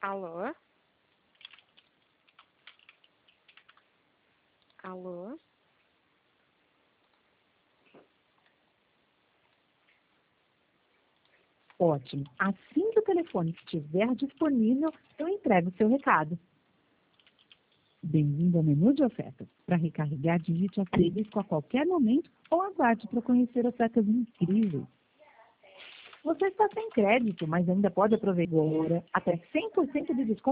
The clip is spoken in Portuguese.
Alô? Alô? Ótimo. Assim que o telefone estiver disponível, eu entrego o seu recado. Bem-vindo ao menu de ofertas. Para recarregar, digite asterisco a qualquer momento ou aguarde para conhecer ofertas incríveis. Você está sem crédito, mas ainda pode aproveitar agora até 100% de desconto